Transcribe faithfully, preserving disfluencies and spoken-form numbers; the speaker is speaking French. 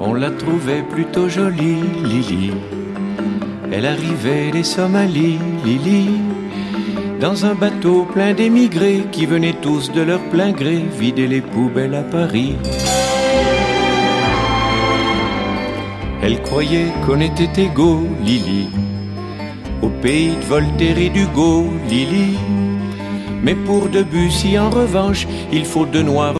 On la trouvait plutôt jolie, Lily. Elle arrivait des Somalies, Lily, dans un bateau plein d'émigrés qui venaient tous de leur plein gré vider les poubelles à Paris. Elle croyait qu'on était égaux, Lily, au pays de Voltaire et d'Hugo, Lily. Mais pour Debussy, en revanche, il faut de noirs